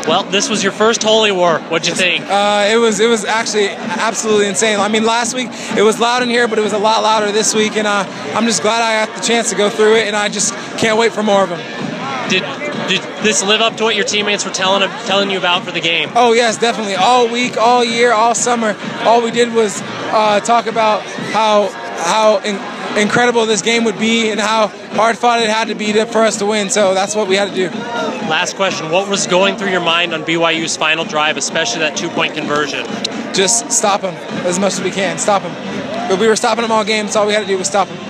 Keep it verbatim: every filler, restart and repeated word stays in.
Well, this was your first Holy War. What'd you think? Uh, it was it was actually absolutely insane. I mean, last week it was loud in here, but it was a lot louder this week, and uh, I'm just glad I got the chance to go through it, and I just can't wait for more of them. Did did this live up to what your teammates were telling telling you about for the game? Oh yes, definitely. All week, all year, all summer, all we did was uh, talk about how how in, incredible this game would be and how hard fought it had to be to, for us to win. So that's what we had to do. Last question: what was going through your mind on B Y U's final drive, especially that two-point conversion? Just stop them as much as we can. Stop them. But we were stopping them all game, so all we had to do was stop them.